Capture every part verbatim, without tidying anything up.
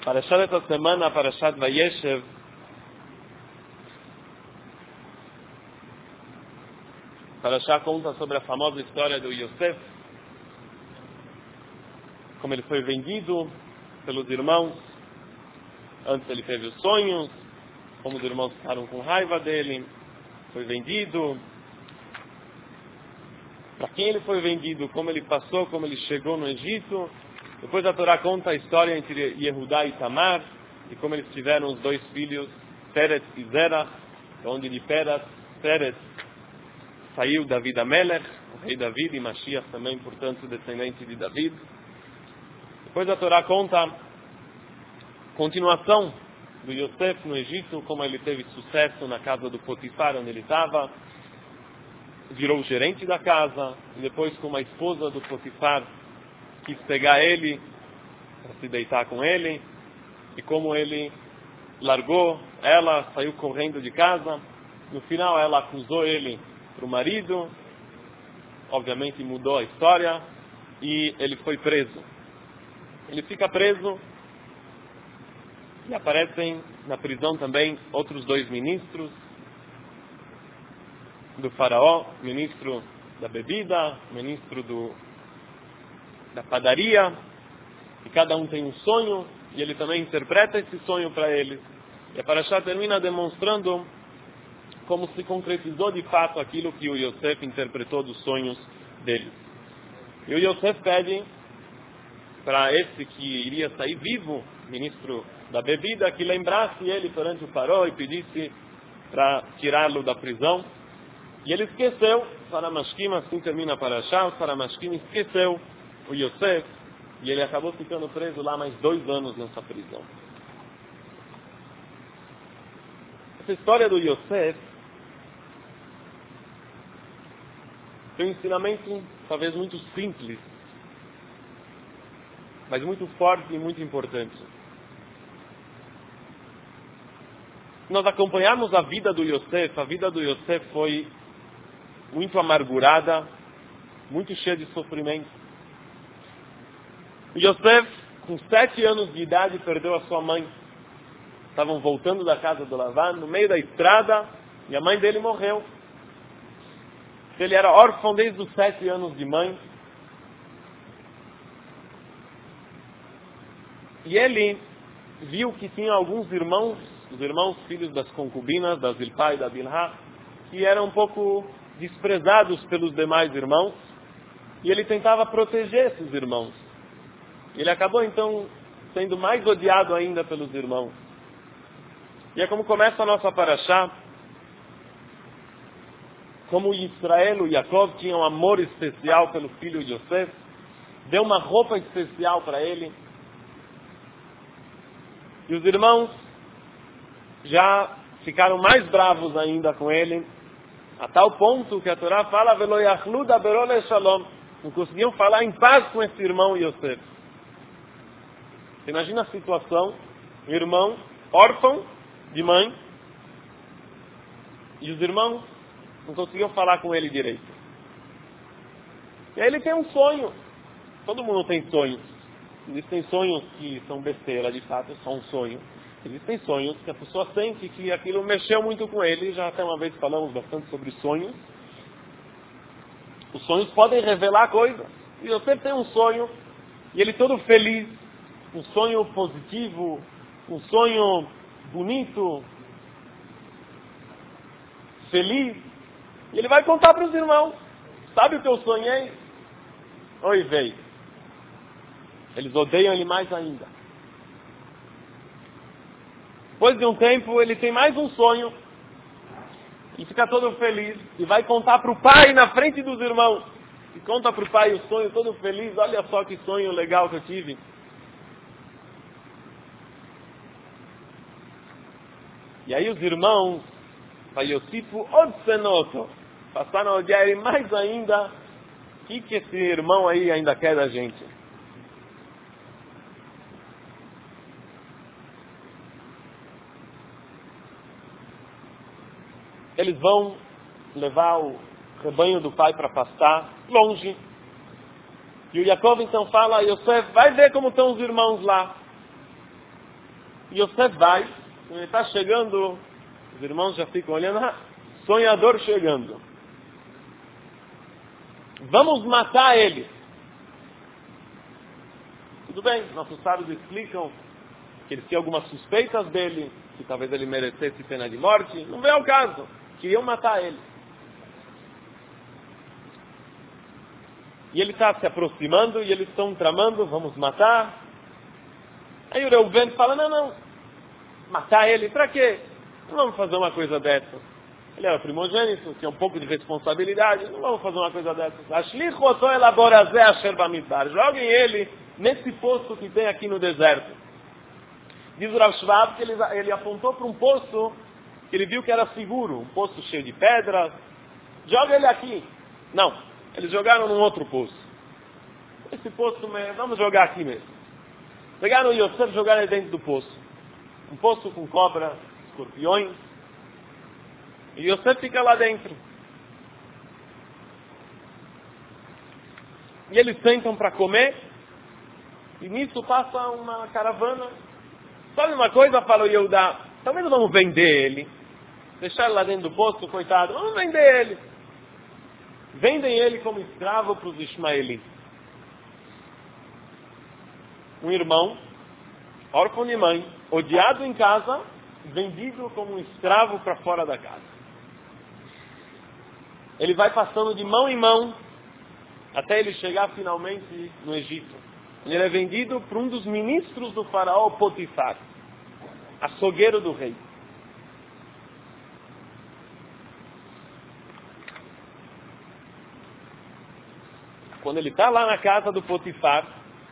Parashat esta semana, Parashat Vayeshev, Parashat conta sobre a famosa história do Yosef, como ele foi vendido pelos irmãos. Antes ele teve os sonhos, como os irmãos ficaram com raiva dele, foi vendido. Para quem ele foi vendido, como ele passou, como ele chegou no Egito. Depois a Torá conta a história entre Yehudá e Tamar, e como eles tiveram os dois filhos, Peretz e Zerach, onde de Peretz, Peretz saiu David Amelech, o rei David, e Mashiach também, portanto, descendente de David. Depois a Torá conta a continuação do Yosef no Egito, como ele teve sucesso na casa do Potifar, onde ele estava, virou o gerente da casa, e depois com uma esposa do Potifar, quis pegar ele, para se deitar com ele, e como ele largou, ela saiu correndo de casa. No final ela acusou ele para o marido, obviamente mudou a história, e ele foi preso. Ele fica preso, e aparecem na prisão também outros dois ministros do faraó, ministro da bebida, ministro do da padaria, e cada um tem um sonho, e ele também interpreta esse sonho para eles. E a Parashá termina demonstrando como se concretizou de fato aquilo que o Yosef interpretou dos sonhos deles. E o Yosef pede para esse que iria sair vivo, ministro da bebida, que lembrasse ele perante o faraó e pedisse para tirá-lo da prisão. E ele esqueceu, Saramashkim, assim termina a Parashá, o Saramashkim esqueceu o Yosef, e ele acabou ficando preso lá mais dois anos nessa prisão. Essa história do Yosef tem um ensinamento talvez muito simples, mas muito forte e muito importante. Se nós acompanharmos a vida do Yosef, a vida do Yosef foi muito amargurada, muito cheia de sofrimento. Yosef, com sete anos de idade, perdeu a sua mãe. Estavam voltando da casa do Lavan, no meio da estrada, e a mãe dele morreu. Ele era órfão desde os sete anos de mãe. E ele viu que tinha alguns irmãos, os irmãos filhos das concubinas, da Zilpá e da Bilhá, que eram um pouco desprezados pelos demais irmãos, e ele tentava proteger esses irmãos. Ele acabou, então, sendo mais odiado ainda pelos irmãos. E é como começa a nossa Parashá, como Israel e Yaakov tinham um amor especial pelo filho Yosef, deu uma roupa especial para ele. E os irmãos já ficaram mais bravos ainda com ele, a tal ponto que a Torá fala, Velo yachlu daberol le shalom, não conseguiam falar em paz com esse irmão Yosef. Você imagina a situação, um irmão órfão de mãe, e os irmãos não conseguiam falar com ele direito. E aí ele tem um sonho. Todo mundo tem sonhos. Existem sonhos que são besteira, de fato, é só um sonho. Existem sonhos que a pessoa sente que aquilo mexeu muito com ele. Já até uma vez falamos bastante sobre sonhos. Os sonhos podem revelar coisas. E eu sempre tenho um sonho, e ele todo feliz, um sonho positivo, um sonho bonito, feliz, e ele vai contar para os irmãos. Sabe o que eu sonhei? Oi, veio. Eles odeiam ele mais ainda. Depois de um tempo, ele tem mais um sonho, e fica todo feliz, e vai contar para o pai na frente dos irmãos. E conta para o pai o sonho, todo feliz, olha só que sonho legal que eu tive. E aí os irmãos, Vayosifu Odsenoto, passaram a odiar ele mais ainda. O que, que esse irmão aí ainda quer da gente? Eles vão levar o rebanho do pai para pastar longe. E o Yaakov então fala, Yosef, vai ver como estão os irmãos lá. E Yosef vai, quando ele está chegando, os irmãos já ficam olhando, ah, sonhador chegando. Vamos matar ele. Tudo bem, nossos sábios explicam que eles tinham algumas suspeitas dele, que talvez ele merecesse pena de morte. Não veio ao caso. Queriam matar ele. E ele está se aproximando e eles estão tramando, vamos matar. Aí o Reuven fala, não, não, matar ele, para quê? Não vamos fazer uma coisa dessa. Ele era primogênito, tinha um pouco de responsabilidade, não vamos fazer uma coisa dessa. Joguem ele nesse poço que tem aqui no deserto. Diz o Rav Shvab que ele, ele apontou para um poço que ele viu que era seguro, um poço cheio de pedras. Joga ele aqui. Não, eles jogaram num outro poço. Esse poço, vamos jogar aqui mesmo. Pegaram o Yosef e jogaram ele dentro do poço. Um poço com cobras, escorpiões. E Yosef fica lá dentro. E eles sentam para comer. E nisso passa uma caravana. Sabe uma coisa, fala o Yehudá, talvez vamos vender ele. Deixar ele lá dentro do poço, coitado. Vamos vender ele. Vendem ele como escravo para os ismaelitas. Um irmão, órfão de mãe, odiado em casa, vendido como um escravo para fora da casa. Ele vai passando de mão em mão até ele chegar finalmente no Egito. Ele é vendido para um dos ministros do faraó Potifar, açougueiro do rei. Quando ele está lá na casa do Potifar,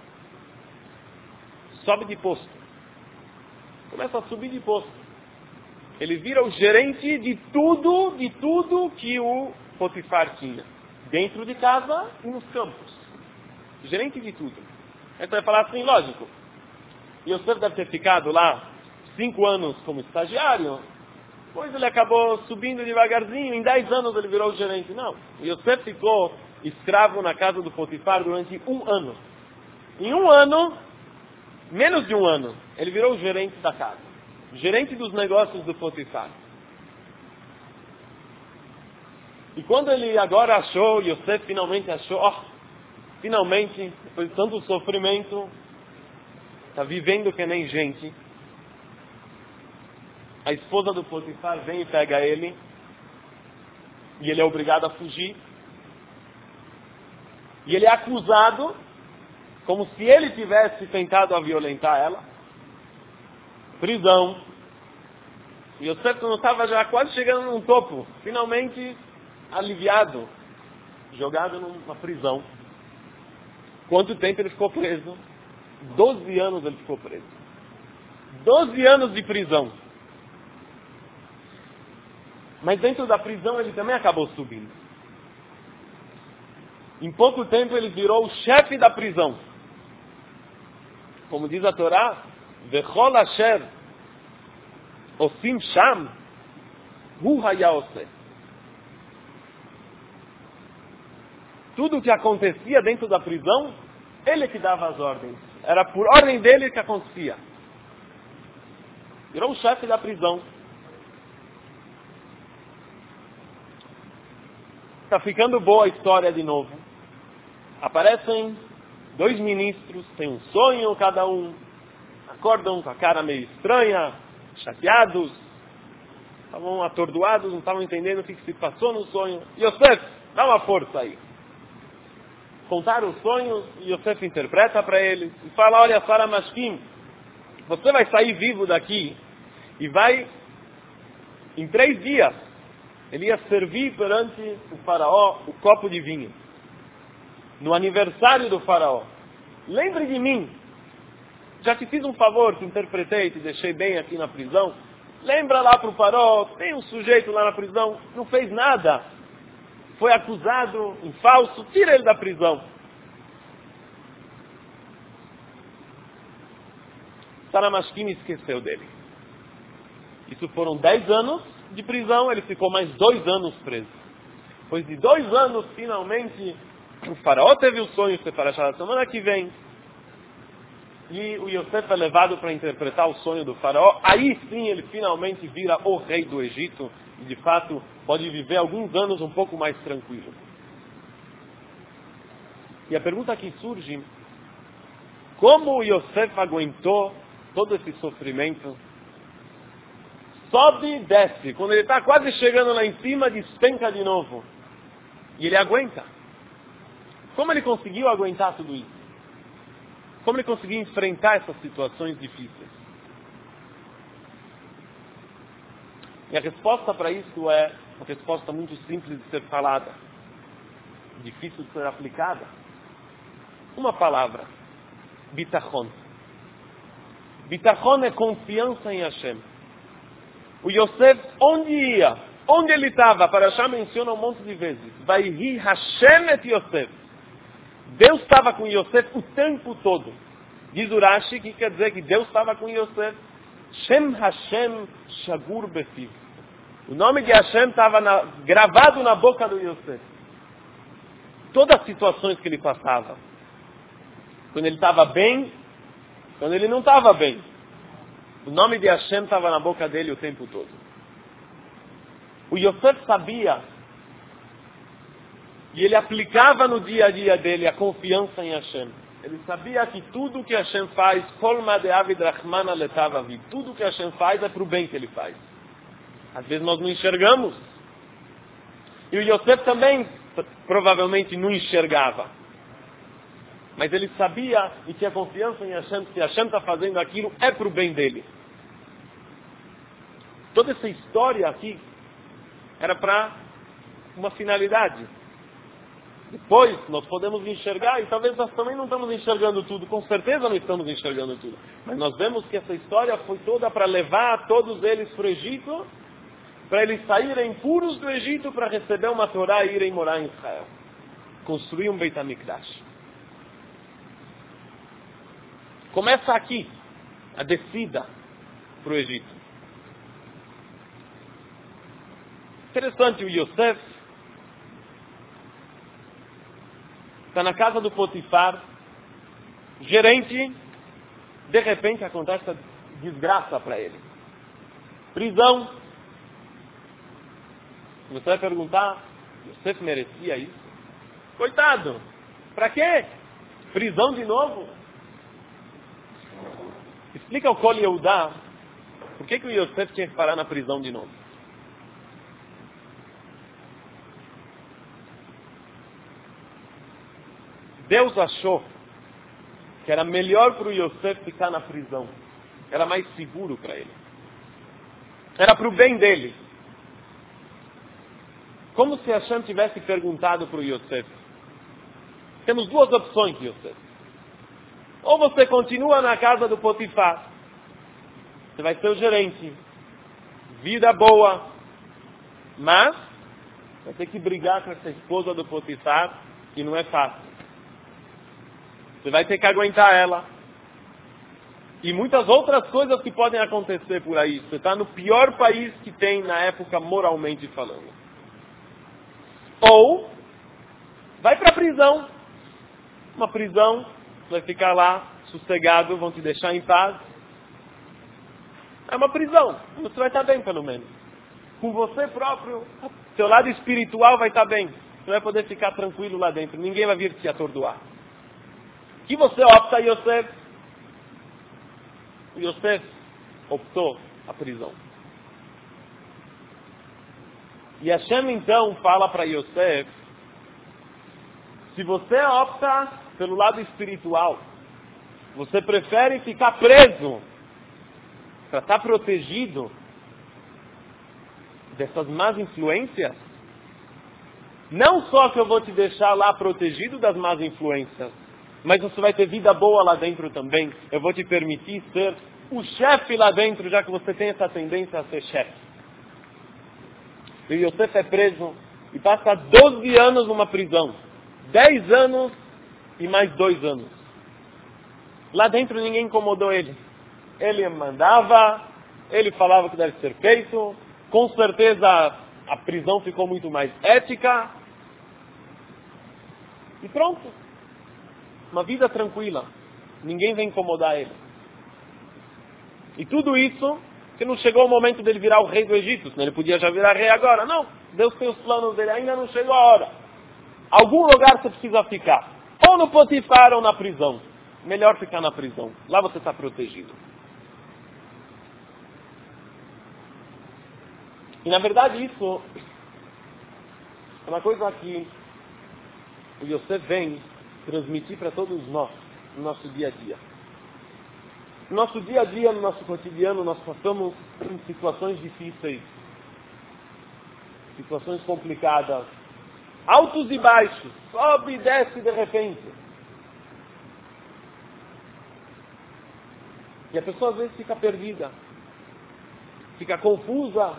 sobe de posto. Começa a subir de posto. Ele vira o gerente de tudo, de tudo que o Potifar tinha. Dentro de casa e nos campos. Gerente de tudo. Aí você vai falar assim, lógico. Yosef deve ter ficado lá cinco anos como estagiário. Depois ele acabou subindo devagarzinho. Em dez anos ele virou o gerente. Não. Yosef ficou escravo na casa do Potifar durante um ano. Em um ano, menos de um ano, ele virou o gerente da casa. Gerente dos negócios do Potifar. E quando ele agora achou, Yosef finalmente achou, ó, oh, finalmente, depois de tanto sofrimento, está vivendo que nem gente. A esposa do Potifar vem e pega ele, e ele é obrigado a fugir. E ele é acusado, como se ele tivesse tentado a violentar ela. Prisão. E Yosef não estava já quase chegando num topo, finalmente aliviado, jogado numa prisão. Quanto tempo ele ficou preso? Doze anos ele ficou preso. Doze anos de prisão. Mas dentro da prisão ele também acabou subindo. Em pouco tempo ele virou o chefe da prisão. Como diz a Torá, Vechol asher osim sham hu haya oseh. Tudo o que acontecia dentro da prisão, ele que dava as ordens. Era por ordem dele que acontecia. Virou o chefe da prisão. Está ficando boa a história de novo. Aparecem dois ministros, tem um sonho cada um. Acordam com a cara meio estranha, chateados. Estavam atordoados, não estavam entendendo o que se passou no sonho. Yosef, dá uma força aí. Contaram os sonhos e Yosef interpreta para eles e fala, olha, Sara Mashkim, você vai sair vivo daqui e vai, em três dias, ele ia servir perante o faraó o copo de vinho. No aniversário do faraó. Lembre de mim. Já te fiz um favor, te interpretei, te deixei bem aqui na prisão. Lembra lá para o faraó, tem um sujeito lá na prisão, não fez nada. Foi acusado em falso, tira ele da prisão. Sara Mashkim esqueceu dele. Isso foram dez anos de prisão, ele ficou mais dois anos preso. Depois de dois anos, finalmente, o faraó teve o sonho de separar a semana que vem. e o Yosef é levado para interpretar o sonho do faraó. Aí sim ele finalmente vira o rei do Egito e de fato pode viver alguns anos um pouco mais tranquilo. E a pergunta que surge: como o Yosef aguentou todo esse sofrimento? Sobe e desce. Quando ele está quase chegando lá em cima, despenca de novo. E ele aguenta. Como ele conseguiu aguentar tudo isso? Como ele conseguiu enfrentar essas situações difíceis? E a resposta para isso é uma resposta muito simples de ser falada, difícil de ser aplicada. Uma palavra: bitachon. Bitachon é confiança em Hashem. O Yosef, onde ia, onde ele estava, para Parashá menciona um monte de vezes, Vaihi Hashem et Yosef. Deus estava com Yosef o tempo todo. Diz Urashi que quer dizer que Deus estava com Yosef. Shem Hashem Shagur Befiv. O nome de Hashem estava na, gravado na boca do Yosef. Todas as situações que ele passava. Quando ele estava bem, quando ele não estava bem. O nome de Hashem estava na boca dele o tempo todo. O Yosef sabia, e ele aplicava no dia a dia dele a confiança em Hashem. Ele sabia que tudo que Hashem faz, Kol Madeavid Rahmana Letavavi, tudo que Hashem faz é para o bem que ele faz. Às vezes nós não enxergamos. E o Yosef também provavelmente não enxergava. Mas ele sabia e tinha confiança em Hashem, que Hashem está fazendo aquilo, é para o bem dele. Toda essa história aqui era para uma finalidade. Depois nós podemos enxergar, e talvez nós também não estamos enxergando tudo, com certeza não estamos enxergando tudo. Mas nós vemos que essa história foi toda para levar todos eles para o Egito, para eles saírem puros do Egito para receber uma Torá e irem morar em Israel. Construir um Beit HaMikdash. Começa aqui a descida para o Egito. Interessante, o Yosef está na casa do Potifar, gerente, de repente acontece essa desgraça para ele. Prisão. Você vai perguntar, Yosef merecia isso? Coitado, para quê? Prisão de novo? Explica o Kol Yehudá, por que, que o Yosef tinha que parar na prisão de novo? Deus achou que era melhor para o Yosef ficar na prisão. Era mais seguro para ele. Era para o bem dele. Como se Hashem tivesse perguntado para o Yosef: temos duas opções, Yosef. Ou você continua na casa do Potifar, você vai ser o gerente, vida boa, mas vai ter que brigar com essa esposa do Potifar, que não é fácil. Você vai ter que aguentar ela. E muitas outras coisas que podem acontecer por aí. Você está no pior país que tem na época, moralmente falando. Ou vai para a prisão. Uma prisão, você vai ficar lá, sossegado, vão te deixar em paz. É uma prisão. Você vai estar bem, pelo menos. Com você próprio, seu lado espiritual vai estar bem. Você vai poder ficar tranquilo lá dentro. Ninguém vai vir te atordoar. Que você opta, Yosef? Yosef optou a prisão. E Hashem então fala para Yosef: se você opta pelo lado espiritual, você prefere ficar preso para estar protegido dessas más influências? Não só que eu vou te deixar lá protegido das más influências, mas você vai ter vida boa lá dentro também. Eu vou te permitir ser o chefe lá dentro, já que você tem essa tendência a ser chefe. E Yosef é preso e passa doze anos numa prisão. dez anos e mais dois anos. Lá dentro ninguém incomodou ele. Ele mandava, ele falava o que deve ser feito. Com certeza a prisão ficou muito mais ética. E pronto. Uma vida tranquila. ninguém vai incomodar ele. E tudo isso, que não chegou o momento dele virar o rei do Egito, senão ele podia já virar rei agora. Não, Deus tem os planos dele, ainda não chegou a hora. Algum lugar você precisa ficar, ou no Potifar ou na prisão. Melhor ficar na prisão, lá você está protegido. E na verdade isso é uma coisa que o Yosef vem transmitir para todos nós, no nosso dia a dia. No nosso dia a dia, no nosso cotidiano, nós passamos em situações difíceis, situações complicadas, altos e baixos, sobe e desce de repente. E a pessoa às vezes fica perdida, fica confusa.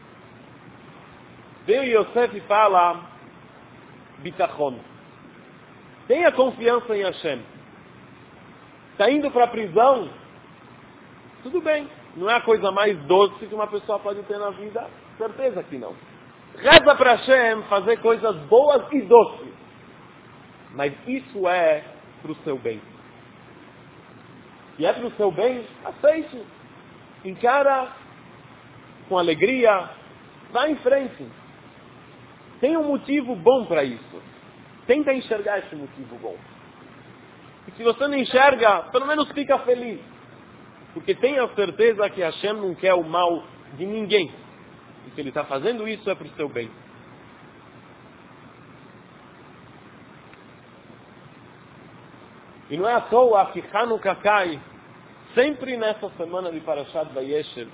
Vem o Yosef e fala, bitachon, tenha confiança em Hashem. Está indo para a prisão? Tudo bem, não é a coisa mais doce que uma pessoa pode ter na vida? Certeza que não. Reza para Hashem fazer coisas boas e doces. Mas isso é para o seu bem. E é para o seu bem, aceite. Encara com alegria, vá em frente. Tem um motivo bom para isso. Tenta enxergar esse motivo bom. E se você não enxerga, pelo menos fica feliz. Porque tenha certeza que Hashem não quer o mal de ninguém. E se Ele está fazendo isso é para o seu bem. E não é à toa que Hanukkah cai sempre nessa semana de Parashat Vayeshev,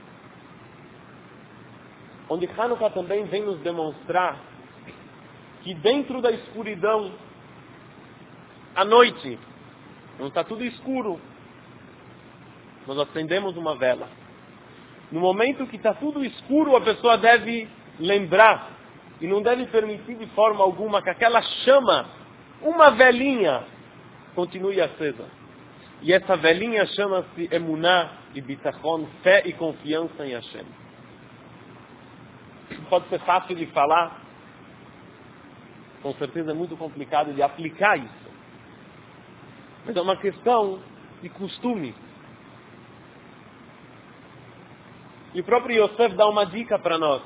onde Hanukkah também vem nos demonstrar que dentro da escuridão, à noite, não está tudo escuro, nós acendemos uma vela. No momento que está tudo escuro, a pessoa deve lembrar e não deve permitir de forma alguma que aquela chama, uma velinha, continue acesa. E essa velinha chama-se Emuná e Bitachon, fé e confiança em Hashem. Pode ser fácil de falar, com certeza é muito complicado de aplicar isso. Mas é uma questão de costume. E o próprio Yosef dá uma dica para nós.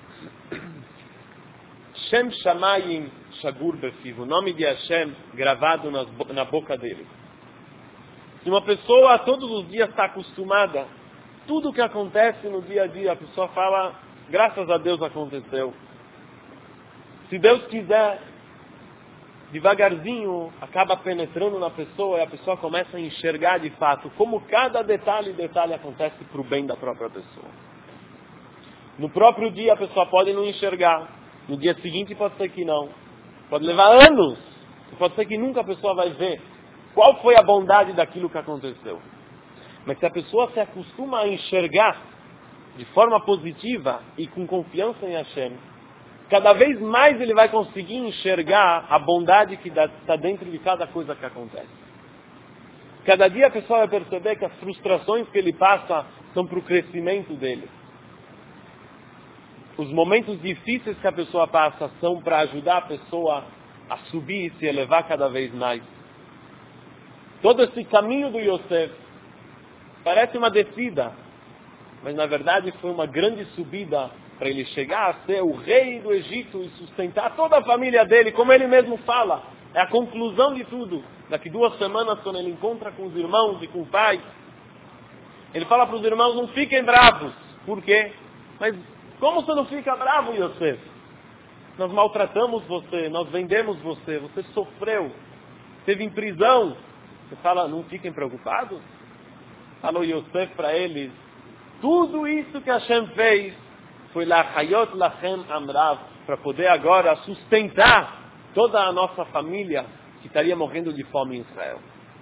Shem Shamayim Shagur Befiv, o nome de Hashem gravado nas, na boca dele. Se uma pessoa todos os dias está acostumada, tudo que acontece no dia a dia, a pessoa fala, graças a Deus aconteceu. Se Deus quiser, devagarzinho, acaba penetrando na pessoa e a pessoa começa a enxergar de fato como cada detalhe e detalhe acontece para o bem da própria pessoa. No próprio dia a pessoa pode não enxergar, no dia seguinte pode ser que não. Pode levar anos, pode ser que nunca a pessoa vai ver qual foi a bondade daquilo que aconteceu. Mas se a pessoa se acostuma a enxergar de forma positiva e com confiança em Hashem, cada vez mais ele vai conseguir enxergar a bondade que está dentro de cada coisa que acontece. Cada dia a pessoa vai perceber que as frustrações que ele passa são para o crescimento dele. Os momentos difíceis que a pessoa passa são para ajudar a pessoa a subir e se elevar cada vez mais. Todo esse caminho do Yosef parece uma descida, mas na verdade foi uma grande subida para ele chegar a ser o rei do Egito e sustentar toda a família dele, como ele mesmo fala. É a conclusão de tudo. Daqui duas semanas, quando ele encontra com os irmãos e com o pai, ele fala para os irmãos, não fiquem bravos. Por quê? Mas como você não fica bravo, Yosef? Nós maltratamos você, nós vendemos você, você sofreu, esteve em prisão. Você fala, não fiquem preocupados? Falou Yosef para eles, tudo isso que Hashem fez foi lá, Hayot Lachem Amrav, para poder agora sustentar toda a nossa família que estaria morrendo de fome em Israel.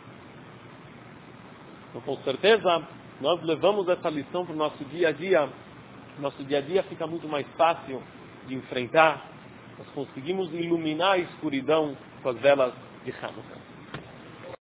Então, com certeza, nós levamos essa lição para o nosso dia a dia. Nosso dia a dia fica muito mais fácil de enfrentar. Nós conseguimos iluminar a escuridão com as velas de Hanukkah.